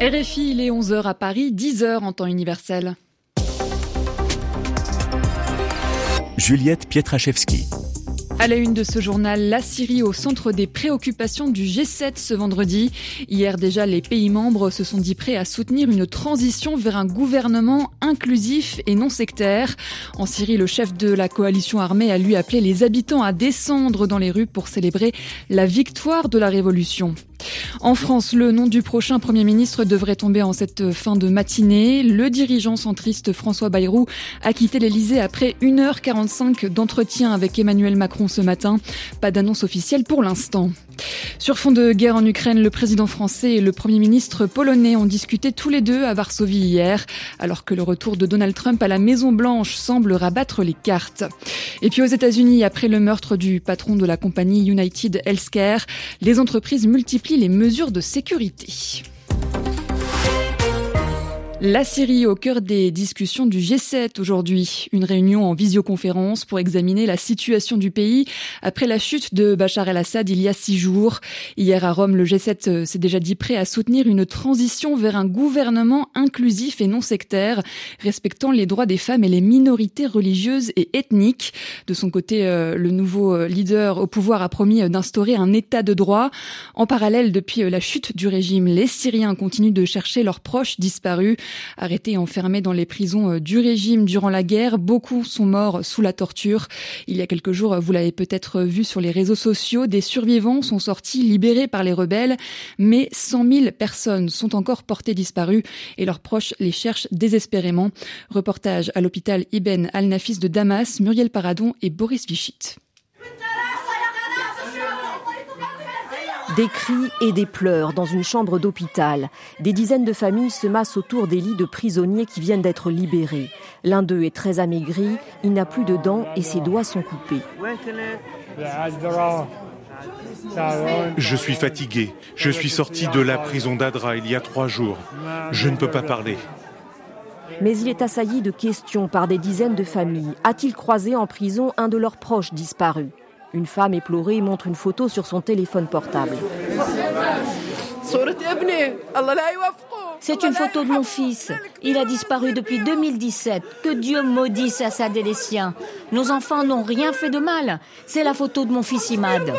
RFI, il est 11h à Paris, 10h en temps universel. Juliette Pietraszewski. À la une de ce journal, la Syrie au centre des préoccupations du G7 ce vendredi. Hier déjà, les pays membres se sont dit prêts à soutenir une transition vers un gouvernement inclusif et non sectaire. En Syrie, le chef de la coalition armée a lui appelé les habitants à descendre dans les rues pour célébrer la victoire de la révolution. En France, le nom du prochain Premier ministre devrait tomber en cette fin de matinée. Le dirigeant centriste François Bayrou a quitté l'Elysée après 1h45 d'entretien avec Emmanuel Macron ce matin. Pas d'annonce officielle pour l'instant. Sur fond de guerre en Ukraine, le président français et le Premier ministre polonais ont discuté tous les deux à Varsovie hier, alors que le retour de Donald Trump à la Maison-Blanche semble rabattre les cartes. Et puis aux États-Unis, après le meurtre du patron de la compagnie United Healthcare, les entreprises multiplient les mesures de sécurité. La Syrie au cœur des discussions du G7 aujourd'hui. Une réunion en visioconférence pour examiner la situation du pays après la chute de Bachar el-Assad il y a 6 jours. Hier à Rome, le G7 s'est déjà dit prêt à soutenir une transition vers un gouvernement inclusif et non sectaire, respectant les droits des femmes et les minorités religieuses et ethniques. De son côté, le nouveau leader au pouvoir a promis d'instaurer un état de droit. En parallèle, depuis la chute du régime, les Syriens continuent de chercher leurs proches disparus. Arrêtés et enfermés dans les prisons du régime durant la guerre, beaucoup sont morts sous la torture. Il y a quelques jours, vous l'avez peut-être vu sur les réseaux sociaux, des survivants sont sortis libérés par les rebelles, mais 100 000 personnes sont encore portées disparues et leurs proches les cherchent désespérément. Reportage à l'hôpital Ibn al-Nafis de Damas, Muriel Paradon et Boris Vichit. Des cris et des pleurs dans une chambre d'hôpital. Des dizaines de familles se massent autour des lits de prisonniers qui viennent d'être libérés. L'un d'eux est très amaigri, il n'a plus de dents et ses doigts sont coupés. Je suis fatigué. Je suis sorti de la prison d'Adra il y a 3 jours. Je ne peux pas parler. Mais il est assailli de questions par des dizaines de familles. A-t-il croisé en prison un de leurs proches disparus ? Une femme éplorée montre une photo sur son téléphone portable. C'est une photo de mon fils. Il a disparu depuis 2017. Que Dieu maudisse Assad et les siens. Nos enfants n'ont rien fait de mal. C'est la photo de mon fils Imad.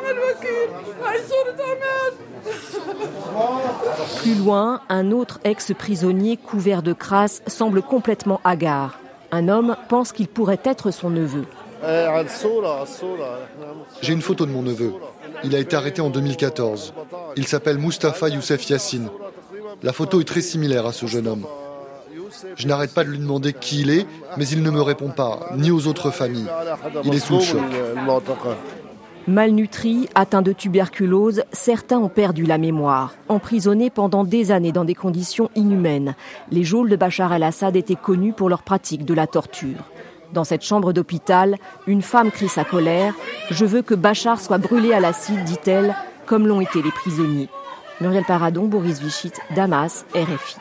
Plus loin, un autre ex-prisonnier couvert de crasse semble complètement hagard. Un homme pense qu'il pourrait être son neveu. J'ai une photo de mon neveu. Il a été arrêté en 2014. Il s'appelle Mustapha Youssef Yassine. La photo est très similaire à ce jeune homme. Je n'arrête pas de lui demander qui il est, mais il ne me répond pas, ni aux autres familles. Il est sous le choc. Malnutris, atteints de tuberculose, certains ont perdu la mémoire. Emprisonnés pendant des années dans des conditions inhumaines, les geôles de Bachar el-Assad étaient connues pour leur pratique de la torture. Dans cette chambre d'hôpital, une femme crie sa colère. « Je veux que Bachar soit brûlé à l'acide », dit-elle, comme l'ont été les prisonniers. Muriel Paradon, Boris Vichit, Damas, RFI.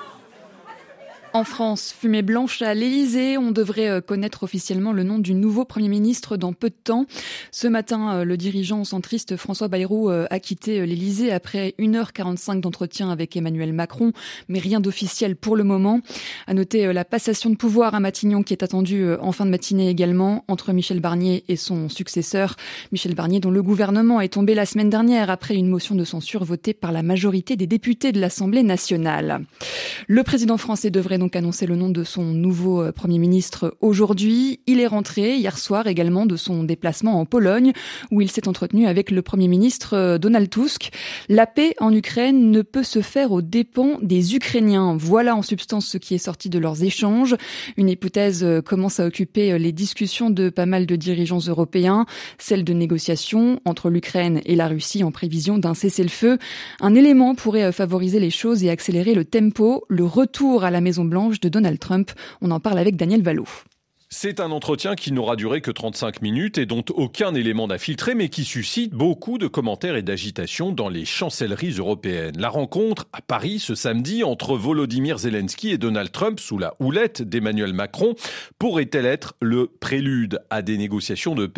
En France, fumée blanche à l'Elysée, on devrait connaître officiellement le nom du nouveau Premier ministre dans peu de temps. Ce matin, le dirigeant centriste François Bayrou a quitté l'Elysée après 1h45 d'entretien avec Emmanuel Macron, mais rien d'officiel pour le moment. À noter la passation de pouvoir à Matignon qui est attendue en fin de matinée également entre Michel Barnier et son successeur. Michel Barnier dont le gouvernement est tombé la semaine dernière après une motion de censure votée par la majorité des députés de l'Assemblée nationale. Le président français devrait donc annoncé le nom de son nouveau Premier ministre aujourd'hui. Il est rentré hier soir également de son déplacement en Pologne où il s'est entretenu avec le Premier ministre Donald Tusk. La paix en Ukraine ne peut se faire aux dépens des Ukrainiens. Voilà en substance ce qui est sorti de leurs échanges. Une hypothèse commence à occuper les discussions de pas mal de dirigeants européens, celle de négociations entre l'Ukraine et la Russie en prévision d'un cessez-le-feu. Un élément pourrait favoriser les choses et accélérer le tempo, le retour à la Maison-Blanche de Donald Trump. On en parle avec Daniel Vallot. C'est un entretien qui n'aura duré que 35 minutes et dont aucun élément n'a filtré, mais qui suscite beaucoup de commentaires et d'agitation dans les chancelleries européennes. La rencontre à Paris ce samedi entre Volodymyr Zelensky et Donald Trump sous la houlette d'Emmanuel Macron pourrait-elle être le prélude à des négociations de paix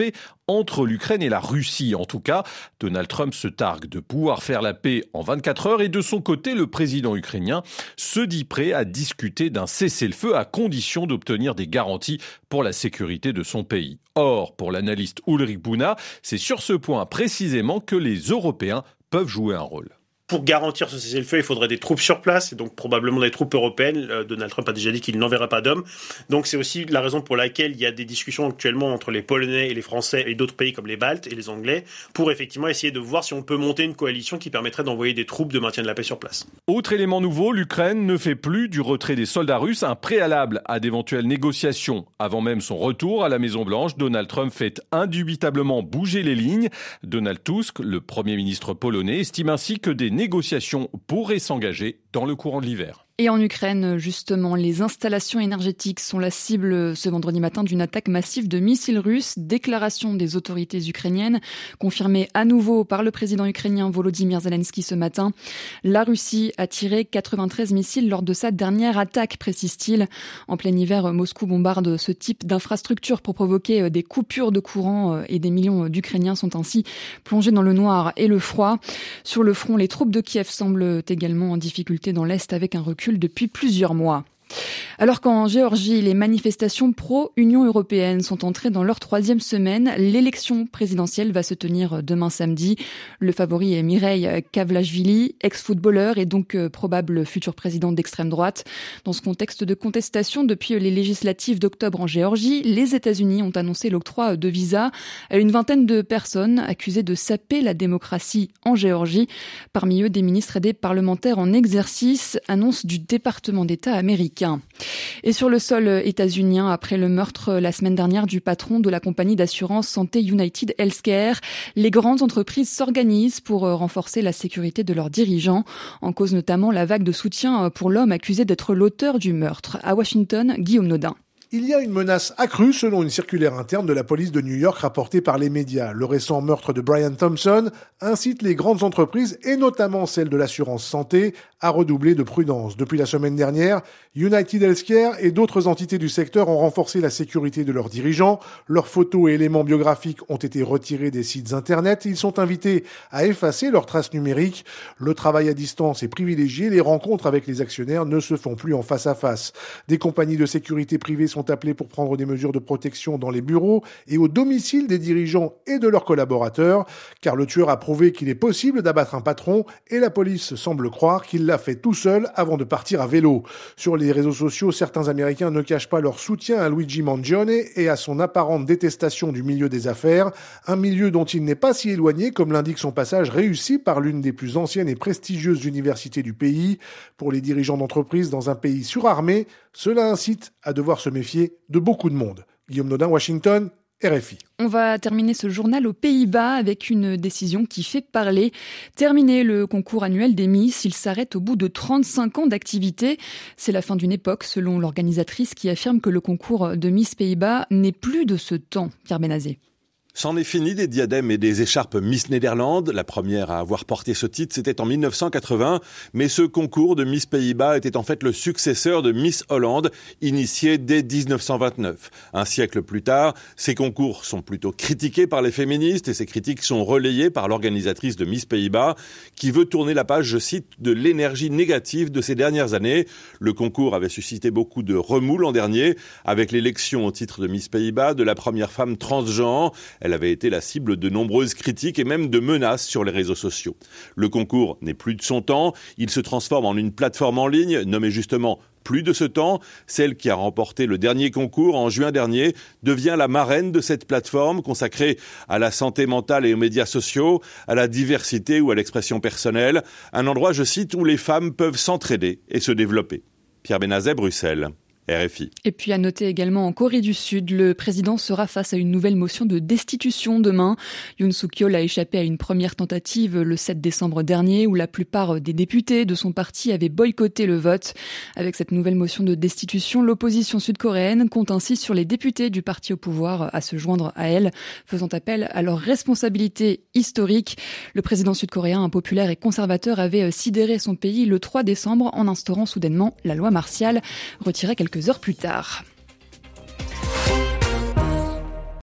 entre l'Ukraine et la Russie. En tout cas, Donald Trump se targue de pouvoir faire la paix en 24 heures et de son côté, le président ukrainien se dit prêt à discuter d'un cessez-le-feu à condition d'obtenir des garanties pour la sécurité de son pays. Or, pour l'analyste Ulrich Buna, c'est sur ce point précisément que les Européens peuvent jouer un rôle. Pour garantir ce cessez-le-feu, il faudrait des troupes sur place, et donc probablement des troupes européennes. Donald Trump a déjà dit qu'il n'enverra pas d'hommes. Donc c'est aussi la raison pour laquelle il y a des discussions actuellement entre les Polonais et les Français et d'autres pays comme les Baltes et les Anglais, pour effectivement essayer de voir si on peut monter une coalition qui permettrait d'envoyer des troupes de maintien de la paix sur place. Autre élément nouveau, l'Ukraine ne fait plus du retrait des soldats russes un préalable à d'éventuelles négociations. Avant même son retour à la Maison-Blanche, Donald Trump fait indubitablement bouger les lignes. Donald Tusk, le Premier ministre polonais, estime ainsi que des négociations pourraient s'engager dans le courant de l'hiver. Et en Ukraine, justement, les installations énergétiques sont la cible ce vendredi matin d'une attaque massive de missiles russes. Déclaration des autorités ukrainiennes, confirmée à nouveau par le président ukrainien Volodymyr Zelensky ce matin. La Russie a tiré 93 missiles lors de sa dernière attaque, précise-t-il. En plein hiver, Moscou bombarde ce type d'infrastructure pour provoquer des coupures de courant et des millions d'Ukrainiens sont ainsi plongés dans le noir et le froid. Sur le front, les troupes de Kiev semblent également en difficulté dans l'Est avec un recul depuis plusieurs mois. Alors qu'en Géorgie, les manifestations pro-Union européenne sont entrées dans leur 3e semaine, l'élection présidentielle va se tenir demain samedi. Le favori est Mireille Kavlashvili, ex-footballeur et donc probable futur président d'extrême droite. Dans ce contexte de contestation depuis les législatives d'octobre en Géorgie, les États-Unis ont annoncé l'octroi de visas à une vingtaine de personnes accusées de saper la démocratie en Géorgie. Parmi eux, des ministres et des parlementaires en exercice, annonce du département d'État américain. Et sur le sol états-unien, après le meurtre la semaine dernière du patron de la compagnie d'assurance santé United Healthcare, les grandes entreprises s'organisent pour renforcer la sécurité de leurs dirigeants. En cause notamment la vague de soutien pour l'homme accusé d'être l'auteur du meurtre. À Washington, Guillaume Nodin. Il y a une menace accrue selon une circulaire interne de la police de New York rapportée par les médias. Le récent meurtre de Brian Thompson incite les grandes entreprises, et notamment celles de l'assurance santé, à redoubler de prudence. Depuis la semaine dernière, United Healthcare et d'autres entités du secteur ont renforcé la sécurité de leurs dirigeants. Leurs photos et éléments biographiques ont été retirés des sites internet. Ils sont invités à effacer leurs traces numériques. Le travail à distance est privilégié. Les rencontres avec les actionnaires ne se font plus en face à face. Des compagnies de sécurité privées sont appelés pour prendre des mesures de protection dans les bureaux et au domicile des dirigeants et de leurs collaborateurs, car le tueur a prouvé qu'il est possible d'abattre un patron et la police semble croire qu'il l'a fait tout seul avant de partir à vélo. Sur les réseaux sociaux, certains Américains ne cachent pas leur soutien à Luigi Mangione et à son apparente détestation du milieu des affaires, un milieu dont il n'est pas si éloigné, comme l'indique son passage réussi par l'une des plus anciennes et prestigieuses universités du pays. Pour les dirigeants d'entreprise dans un pays surarmé, cela incite à devoir se méfier de beaucoup de monde. Guillaume Nodin, Washington, RFI. On va terminer ce journal aux Pays-Bas avec une décision qui fait parler. Terminer le concours annuel des Miss, il s'arrête au bout de 35 ans d'activité. C'est la fin d'une époque, selon l'organisatrice qui affirme que le concours de Miss Pays-Bas n'est plus de ce temps. Pierre Benazé. C'en est fini des diadèmes et des écharpes Miss Néderlande. La première à avoir porté ce titre, c'était en 1980. Mais ce concours de Miss Pays-Bas était en fait le successeur de Miss Hollande, initié dès 1929. Un siècle plus tard, ces concours sont plutôt critiqués par les féministes et ces critiques sont relayées par l'organisatrice de Miss Pays-Bas qui veut tourner la page, je cite, de l'énergie négative de ces dernières années. Le concours avait suscité beaucoup de remous l'an dernier avec l'élection au titre de Miss Pays-Bas de la première femme transgenre. Elle avait été la cible de nombreuses critiques et même de menaces sur les réseaux sociaux. Le concours n'est plus de son temps, il se transforme en une plateforme en ligne nommée justement Plus de ce temps. Celle qui a remporté le dernier concours en juin dernier devient la marraine de cette plateforme consacrée à la santé mentale et aux médias sociaux, à la diversité ou à l'expression personnelle. Un endroit, je cite, où les femmes peuvent s'entraider et se développer. Pierre Benazet, Bruxelles. RFI. Et puis à noter également en Corée du Sud, le président sera face à une nouvelle motion de destitution demain. Yoon Suk-yeol a échappé à une première tentative le 7 décembre dernier où la plupart des députés de son parti avaient boycotté le vote. Avec cette nouvelle motion de destitution, l'opposition sud-coréenne compte ainsi sur les députés du parti au pouvoir à se joindre à elle, faisant appel à leur responsabilité historique. Le président sud-coréen impopulaire et conservateur avait sidéré son pays le 3 décembre en instaurant soudainement la loi martiale, retirée quelques heures plus tard.